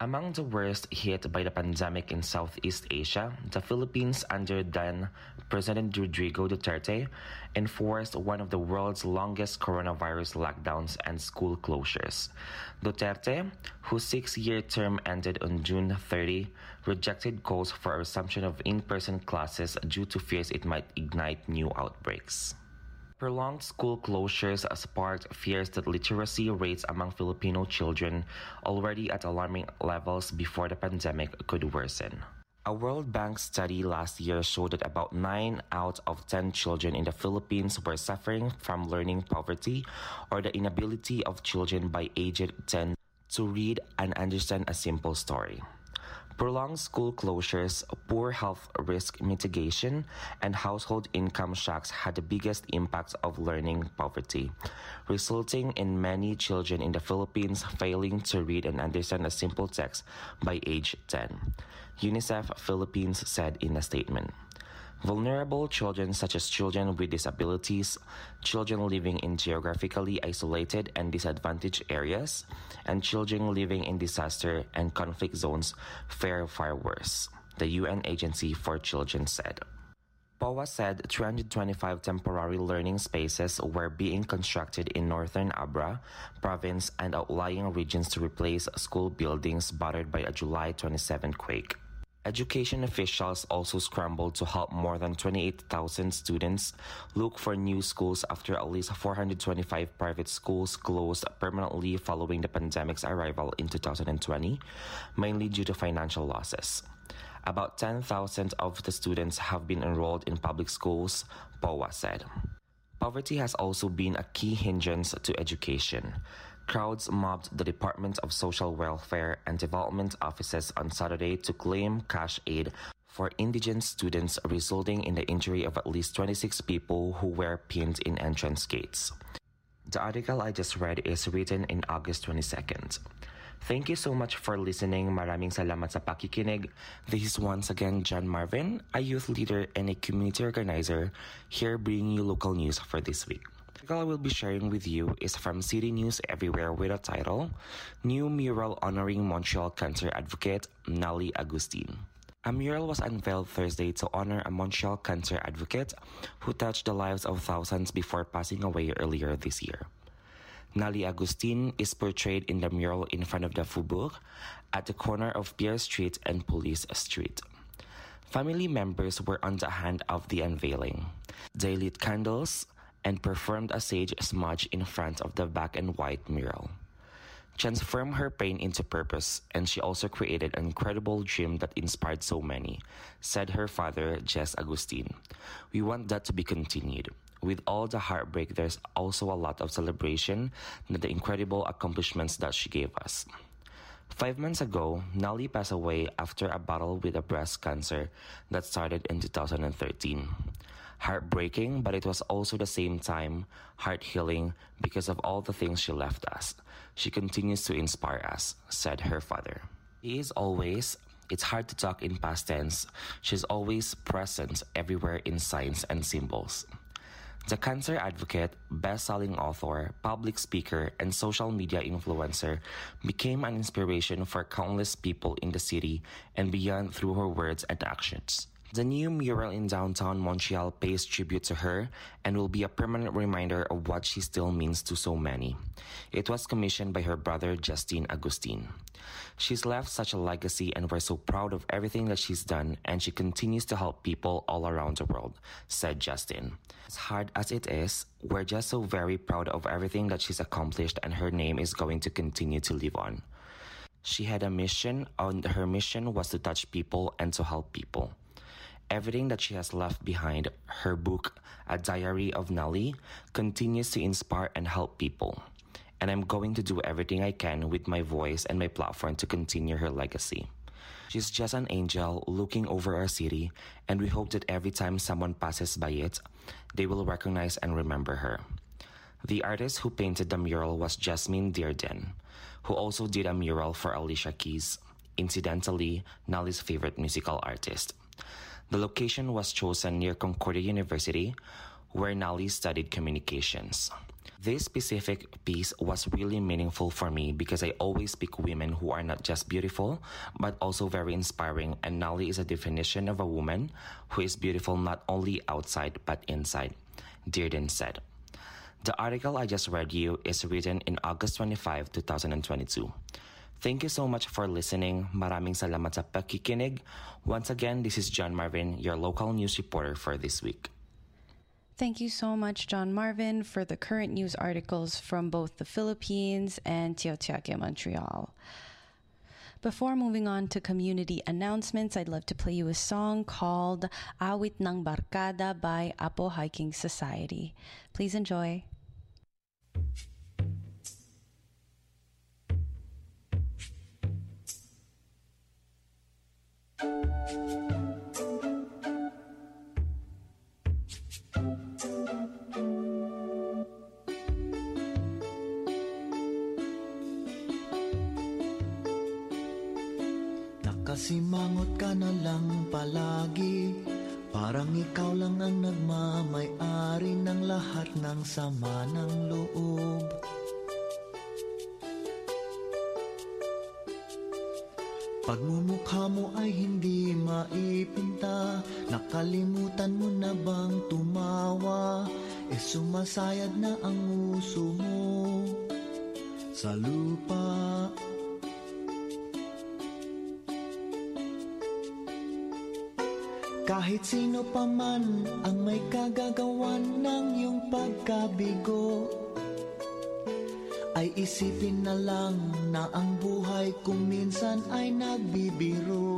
Among the worst hit by the pandemic in Southeast Asia, the Philippines under then President Rodrigo Duterte enforced one of the world's longest coronavirus lockdowns and school closures. Duterte, whose six-year term ended on June thirtieth, rejected calls for a resumption of in-person classes due to fears it might ignite new outbreaks. Prolonged school closures sparked fears that literacy rates among Filipino children, already at alarming levels before the pandemic, could worsen. A World Bank study last year showed that about nine out of ten children in the Philippines were suffering from learning poverty or the inability of children by age ten to read and understand a simple story. Prolonged school closures, poor health risk mitigation, and household income shocks had the biggest impacts of learning poverty, resulting in many children in the Philippines failing to read and understand a simple text by age ten, UNICEF Philippines said in a statement. Vulnerable children such as children with disabilities, children living in geographically isolated and disadvantaged areas, and children living in disaster and conflict zones fare far worse, the U N Agency for Children said. P O A said three hundred twenty-five temporary learning spaces were being constructed in northern Abra province and outlying regions to replace school buildings battered by a July twenty-seventh quake. Education officials also scrambled to help more than twenty-eight thousand students look for new schools after at least four hundred twenty-five private schools closed permanently following the pandemic's arrival in two thousand twenty, mainly due to financial losses. About ten thousand of the students have been enrolled in public schools, P O A said. Poverty has also been a key hindrance to education. Crowds mobbed the Department of Social Welfare and Development offices on Saturday to claim cash aid for indigent students, resulting in the injury of at least twenty-six people who were pinned in entrance gates. The article I just read is written in August twenty-second. Thank you so much for listening. Maraming salamat sa pakikinig. This is once again John Marvin, a youth leader and a community organizer, here bringing you local news for this week. The article I will be sharing with you is from City News Everywhere with a title, New Mural Honoring Montreal Cancer Advocate, Nally Agustin. A mural was unveiled Thursday to honor a Montreal cancer advocate who touched the lives of thousands before passing away earlier this year. Nally Agustin is portrayed in the mural in front of the Faubourg at the corner of Pierre Street and Police Street. Family members were on the hand of the unveiling. They lit candles and performed a sage smudge in front of the black and white mural. Transformed her pain into purpose, and she also created an incredible dream that inspired so many, said her father, Jess Agustin. We want that to be continued. With all the heartbreak, there's also a lot of celebration and the incredible accomplishments that she gave us. Five months ago, Nally passed away after a battle with a breast cancer that started in two thousand thirteen. Heartbreaking, but it was also the same time heart-healing because of all the things she left us. She continues to inspire us, said her father. She is always, it's hard to talk in past tense, she's always present everywhere in signs and symbols. The cancer advocate, best-selling author, public speaker, and social media influencer became an inspiration for countless people in the city and beyond through her words and actions. The new mural in downtown Montreal pays tribute to her and will be a permanent reminder of what she still means to so many. It was commissioned by her brother Justin Agustin. She's left such a legacy and we're so proud of everything that she's done, and she continues to help people all around the world, said Justin. As hard as it is, we're just so very proud of everything that she's accomplished, and her name is going to continue to live on. She had a mission, and her mission was to touch people and to help people. Everything that she has left behind, her book, A Diary of Nally, continues to inspire and help people. And I'm going to do everything I can with my voice and my platform to continue her legacy. She's just an angel looking over our city, and we hope that every time someone passes by it, they will recognize and remember her. The artist who painted the mural was Jasmine Dearden, who also did a mural for Alicia Keys, incidentally, Nally's favorite musical artist. The location was chosen near Concordia University, where Nally studied communications. This specific piece was really meaningful for me because I always pick women who are not just beautiful, but also very inspiring, and Nali is a definition of a woman who is beautiful not only outside but inside, Dearden said. The article I just read you is written in August twenty-fifth, twenty twenty-two. Thank you so much for listening. Maraming salamat sa pakikinig. Once again, this is John Marvin, your local news reporter for this week. Thank you so much, John Marvin, for the current news articles from both the Philippines and Tiohtià:ke, Montreal. Before moving on to community announcements, I'd love to play you a song called Awit ng Barkada by Apo Hiking Society. Please enjoy. Nakasimangot ka na lang palagi, parang ikaw lang ang nagmamay-ari ng lahat ng sama ng loob. Pagmumukha mo ay hindi maipinta, nakalimutan mo na bang tumawa? E sumasayad na ang uso mo sa lupa. Kahit sino pa man ang may kagagawan ng iyong pagkabigo, ay isipin na lang na ang buhay kung minsan ay nagbibiro.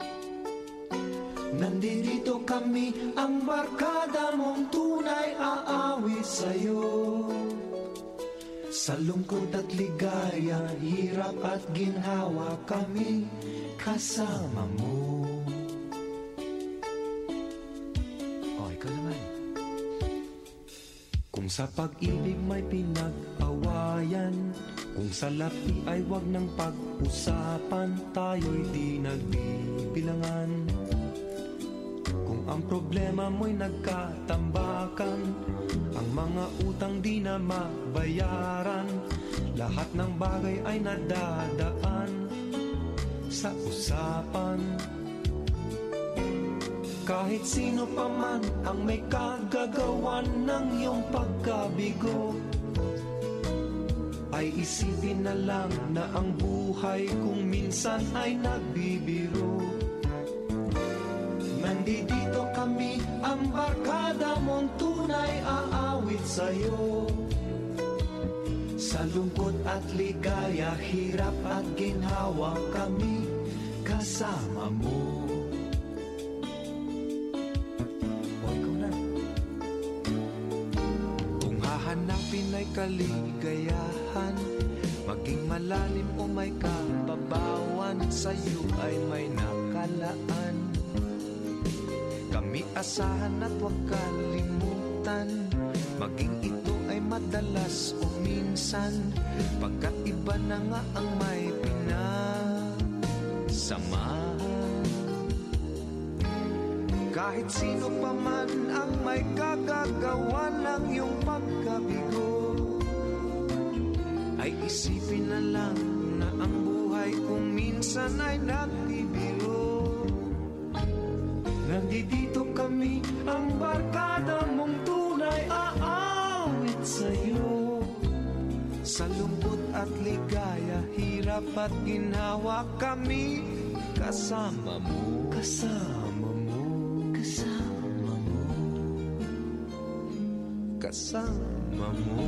Nandito kami, ang barkada mong tunay aawit sa'yo. Sa lungkot at ligaya, hirap at ginhawa, kami kasama mo. O, ikaw naman. Kung sa pag-ibig may pinag-awayan, kung sa lapi ay wag ng pag-usapan, tayo'y di nagbibilangan. Kung ang problema mo'y nagkatambakan, ang mga utang di na mabayaran, lahat ng bagay ay nadadaan sa usapan. Kahit sino pa man ang may kagagawan ng iyong pagkabigo, ay isipin na lang na ang buhay kung minsan ay nagbibiro. Nandito kami, ang barkada mong tunay aawit sa'yo. Sa lungkot at ligaya, hirap at ginhawa, kami kasama mo. Hanapin ay kaligayahan, maging malalim o may kababawan, sa'yo ay may nakalaan. Kami asahan at huwag kalimutan, maging ito ay madalas o minsan, pagkat iba na nga ang may pinasamahan. Kahit sino pa man ang may kagagawa ng iyong pagkabigo, ay isipin na lang na ang buhay kung minsan ay nagbibiro. Nandito kami, ang barkada mong tunay aawit sa'yo. Sa lungkot at ligaya, hirap at ginhawa, kami kasama mo. Kasama Kasama mo, kasama mo.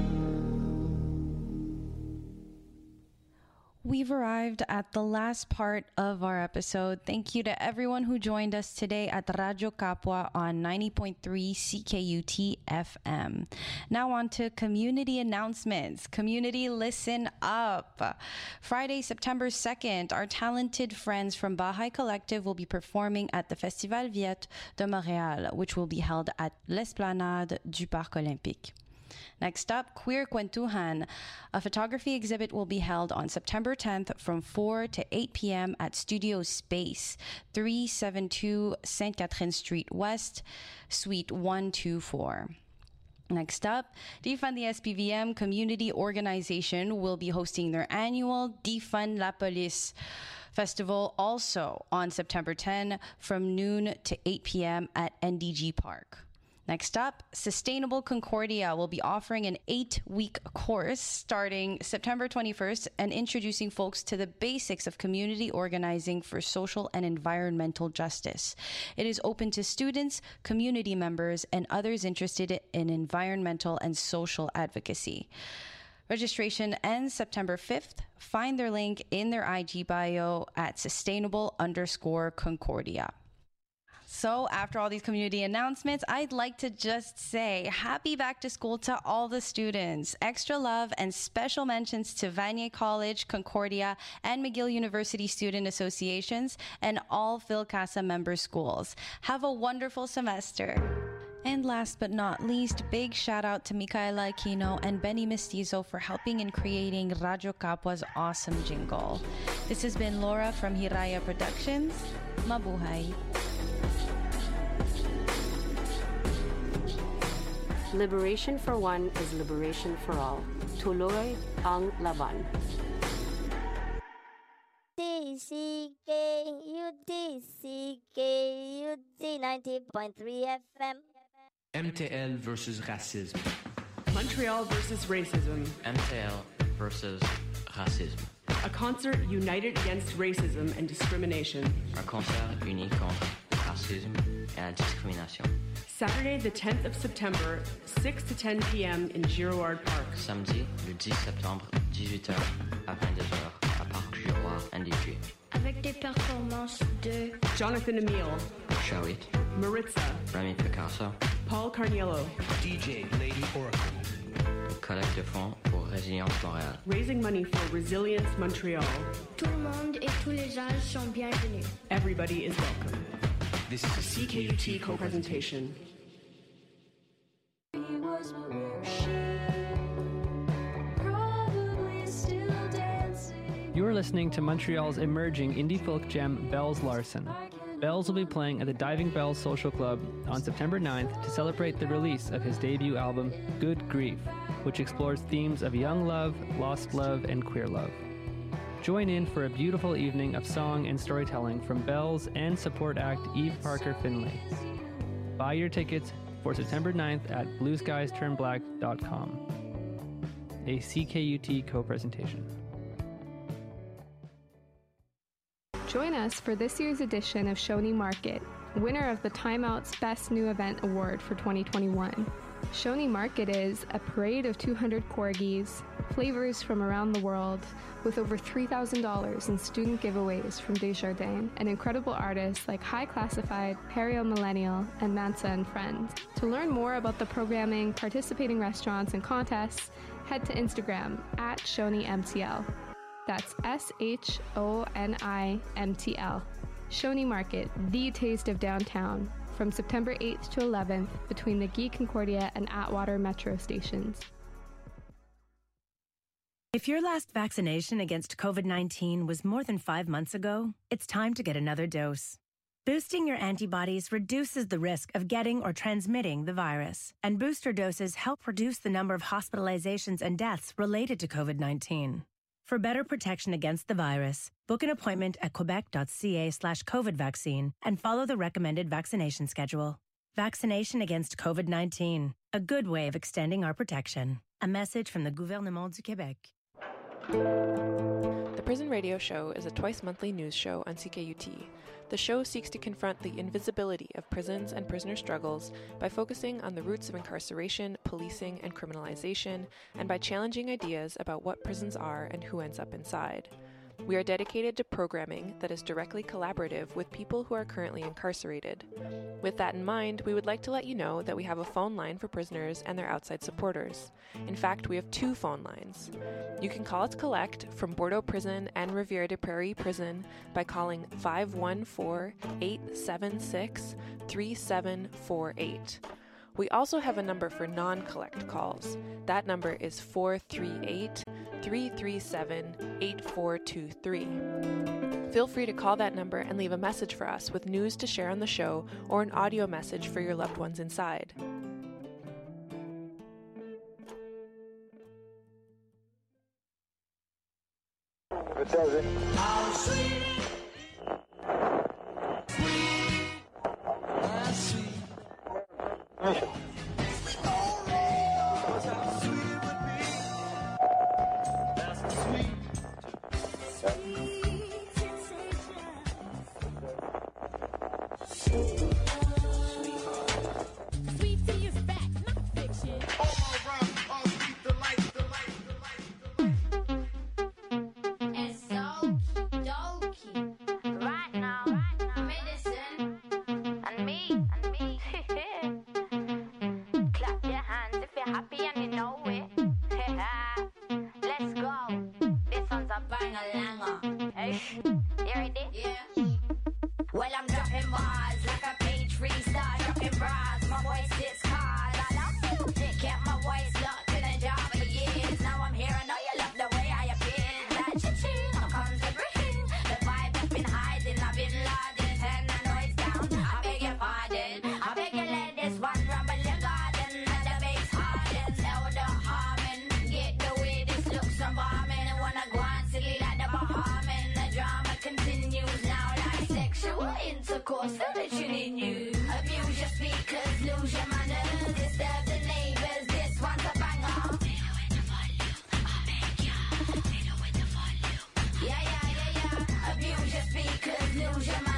We've arrived at the last part of our episode. Thank you to everyone who joined us today at Radio Kapwa on ninety point three C K U T F M. Now on to community announcements. Community, listen up. Friday, September second, our talented friends from Bahay Collective will be performing at the Festival Viet de Montréal, which will be held at l'Esplanade du Parc Olympique. Next up, Queer Kwentuhan. A photography exhibit will be held on September tenth from four to eight p.m. at Studio Space, three seventy-two Sainte Catherine Street West, Suite one two four. Next up, Defund the S P V M community organization will be hosting their annual Defund la Police Festival also on September tenth from noon to eight p.m. at N D G Park. Next up, Sustainable Concordia will be offering an eight-week course starting September twenty-first and introducing folks to the basics of community organizing for social and environmental justice. It is open to students, community members, and others interested in environmental and social advocacy. Registration ends September fifth. Find their link in their I G bio at sustainable underscore Concordia. So after all these community announcements, I'd like to just say happy back to school to all the students. Extra love and special mentions to Vanier College, Concordia, and McGill University Student Associations and all PhilCasa member schools. Have a wonderful semester. And last but not least, big shout out to Micaela Aquino and Benny Mestizo for helping in creating Radyo Kapwa's awesome jingle. This has been Laura from Hiraya Productions. Mabuhay. Liberation for one is liberation for all. Tuloy ang laban. D C K U D C K U D ninety point three F M. M T L versus racisme. Montreal versus racism. M T L versus racisme. A concert united against racism and discrimination. Un concert uni contre racisme et la discrimination. Saturday, the tenth of September, six to ten p.m. in Girouard Park. Samedi, le dix septembre, dix-huit heures à vingt-deux heures à Parc Girouard, N D G. Avec des performances de Jonathan Emile, Shawit, Maritza, Remy Picasso, Paul Carniello, D J Lady Oracle. Collecte de fonds pour Résilience Montréal. Raising money for Resilience Montreal. Tout le monde et tous les âges sont bienvenus. Everybody is welcome. This is a C K U T co-presentation. You are listening to Montreal's emerging indie folk gem, Bells Larson. Bells will be playing at the Diving Bells Social Club on September ninth to celebrate the release of his debut album, Good Grief, which explores themes of young love, lost love, and queer love. Join in for a beautiful evening of song and storytelling from Bells and support act Eve Parker Finlay. Buy your tickets for September ninth at blue skies turn black dot com. A C K U T co-presentation. Join us for this year's edition of Shoney Market, winner of the Time Out's Best New Event Award for twenty twenty-one. Shoney Market is a parade of two hundred corgis, flavors from around the world, with over three thousand dollars in student giveaways from Desjardins and incredible artists like High Classified, Perio Millennial, and Mansa and Friends. To learn more about the programming, participating restaurants, and contests, head to Instagram at Shoney M T L. That's S H O N I M T L. Shoney Market, the taste of downtown, from September eighth to eleventh between the Guy Concordia and Atwater metro stations. If your last vaccination against COVID nineteen was more than five months ago, it's time to get another dose. Boosting your antibodies reduces the risk of getting or transmitting the virus, and booster doses help reduce the number of hospitalizations and deaths related to COVID nineteen. For better protection against the virus, book an appointment at quebec.ca slash COVID vaccine and follow the recommended vaccination schedule. Vaccination against COVID nineteen, a good way of extending our protection. A message from the Gouvernement du Québec. The Prison Radio Show is a twice-monthly news show on C K U T. The show seeks to confront the invisibility of prisons and prisoner struggles by focusing on the roots of incarceration, policing, and criminalization, and by challenging ideas about what prisons are and who ends up inside. We are dedicated to programming that is directly collaborative with people who are currently incarcerated. With that in mind, we would like to let you know that we have a phone line for prisoners and their outside supporters. In fact, we have two phone lines. You can call us Collect from Bordeaux Prison and Rivière des Prairies Prison by calling five one four, eight seven six, three seven four eight. We also have a number for non-collect calls. That number is four three eight, three three seven, eight four two three. Feel free to call that number and leave a message for us with news to share on the show or an audio message for your loved ones inside. a dozen. How sweet, sweet, how sweet. Mission. Well, I'm dropping bars like a page freestyle, dropping bras. My voice hits cars. I love music, kept my voice locked in a jar for years. Now I'm here, I know you love the way I appear. That cha-ching, now comes everything. The vibe has been hiding, I've been loading. Turn the noise down, I beg your pardon. I beg you let this one rumble your garden. Let the bass harden, louder harmon. Get the way this looks, I'm bombing. I wanna go on silly like the Bahaman. The drama continues now like sexual intercourse, religion in you. Abuse your speakers, lose your manners, disturb the neighbors. This one's a banger. Fiddle with the volume, I beg ya. Fiddle with the volume. Yeah, yeah, yeah, yeah. Abuse your speakers, lose your manners.